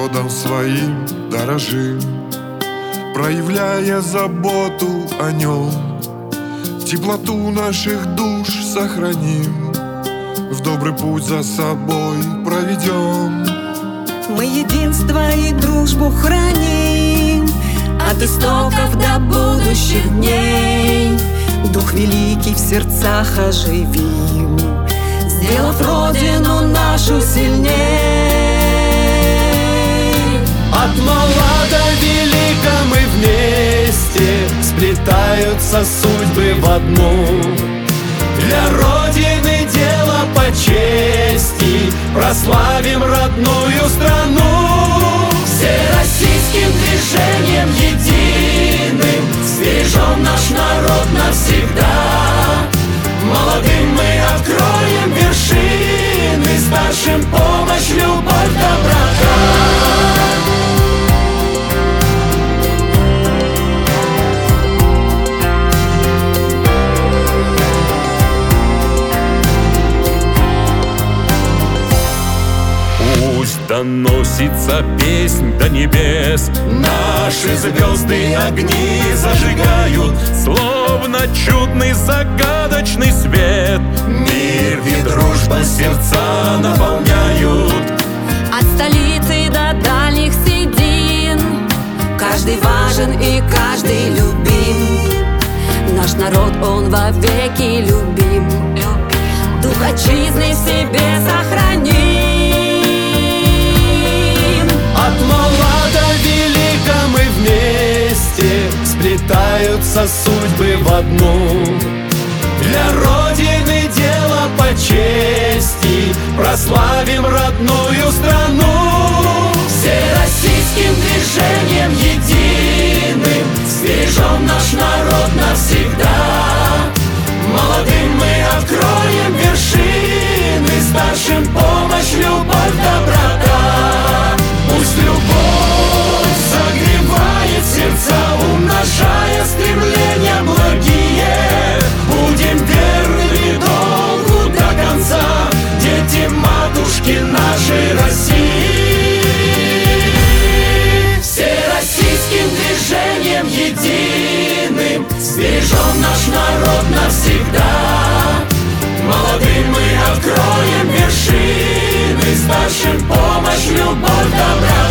народом своим дорожим, проявляя заботу о нем. Теплоту наших душ сохраним, в добрый путь за собой проведем. Мы единство и дружбу храним, от истоков до будущих дней. Дух великий в сердцах оживим, сделав родину нашу сильней. От мала до велика мы вместе, сплетаются судьбы в одну. Для Родины дело по чести, прославим родную страну. Всероссийским движением единым сбережем наш народ навсегда. Молодым мы откроем вершины, старшим помощь, любовь, доброта. Доносится песнь до небес, наши звезды огни зажигают, словно чудный загадочный свет. Мир и дружба сердца наполняют. От столицы до дальних седин каждый важен и каждый любим. Наш народ, он вовеки любим. Дух отчизны в себе сохраним. От мала до велика мы вместе, сплетаются судьбы в одну. Для Родины дело по чести, прославим родную страну. Всероссийским движением единым сбережем наш народ навсегда. Молодым мы откроем вершины, старшим помощь, любовь, доброта. Пусть любовь согревает сердца, умножая стремления благие. Будем верными долгу до конца, дети матушки нашей России. Всероссийским движением единым сбережем наш народ навсегда. Молодым мы откроем вершины, старшим помощь, любовь, доброта.